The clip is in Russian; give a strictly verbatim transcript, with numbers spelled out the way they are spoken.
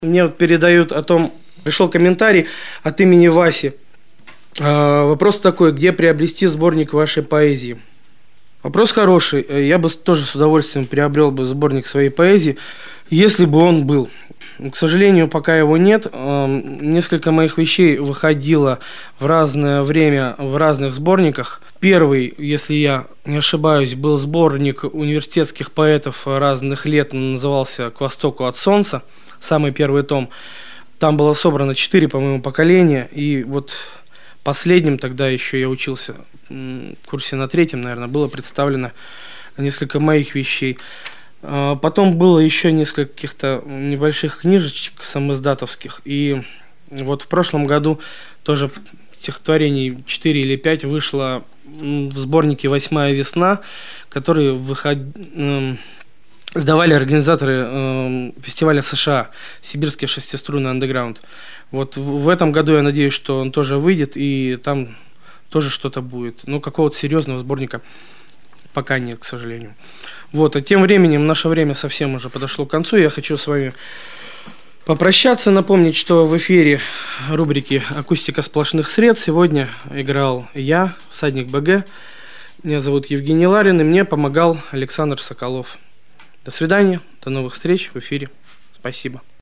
Мне вот передают о том, пришел комментарий от имени Васи. А, вопрос такой: где приобрести сборник вашей поэзии? Вопрос хороший. Я бы тоже с удовольствием приобрел бы сборник своей поэзии, если бы он был. К сожалению, пока его нет. Несколько моих вещей выходило в разное время в разных сборниках. Первый, если я не ошибаюсь, был сборник университетских поэтов разных лет, он назывался «К востоку от солнца», самый первый том. Там было собрано четыре, по-моему, поколения, и вот последним, тогда еще я учился в курсе на третьем, наверное, было представлено несколько моих вещей. Потом было еще несколько каких-то небольших книжечек самоиздатовских, и вот в прошлом году тоже стихотворений четыре или пять вышло в сборнике «Восьмая весна», который выход... сдавали организаторы э, фестиваля США «Сибирский шестиструнный андеграунд». Вот в, в этом году я надеюсь, что он тоже выйдет, и там тоже что-то будет. Но какого-то серьезного сборника пока нет, к сожалению. Вот, а тем временем наше время совсем уже подошло к концу. Я хочу с вами попрощаться, напомнить, что в эфире рубрики «Акустика сплошных сред» сегодня играл я, Всадник БГ. Меня зовут Евгений Ларин, и мне помогал Александр Соколов. До свидания, до новых встреч в эфире. Спасибо.